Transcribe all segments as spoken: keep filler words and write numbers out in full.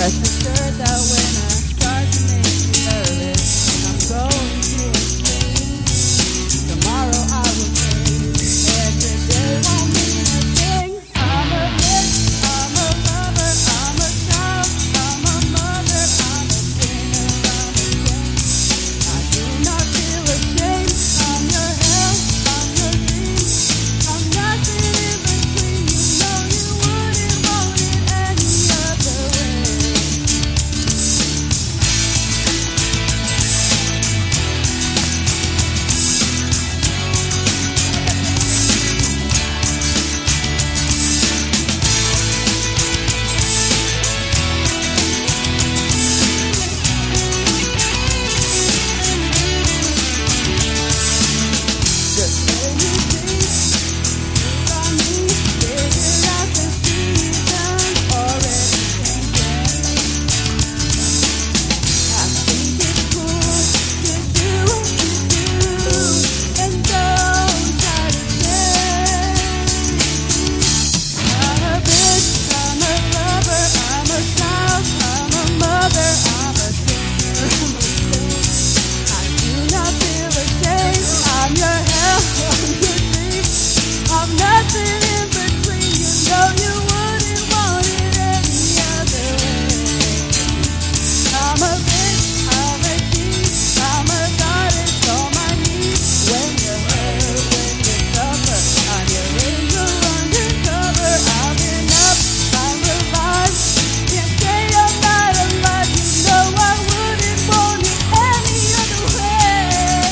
Rest assured that when I start to make you nervous, I'm going to explain. Tomorrow I will change, and today won't mean a thing. I'm a bitch, I'm a lover, I'm a child, I'm a mother, I'm a sinner, I'm a saint. I do not feel ashamed. I'm your hell, I'm your dream. I'm nothing in between. You know you wouldn't want it any other way. Just say you please, look on me, figure out the seasons already changing. I think it's cool to do what you do, and don't try to change. I'm a bitch, I'm a lover, I'm a child, I'm a mother, I'm a sinner, I'm a saint. I do not feel ashamed. I'm your hell, I'm your dream. I'm nothing in between. You know you wouldn't want it any other way. I'm a bitch, I'm a thief, I'm a goddess on my knees. When you hurt, when you suffer, I'm your angel undercover. I've been up, I'm revived. Can't say I'm not alive. You know I wouldn't want it any other way.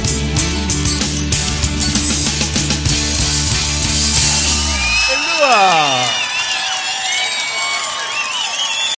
Elua!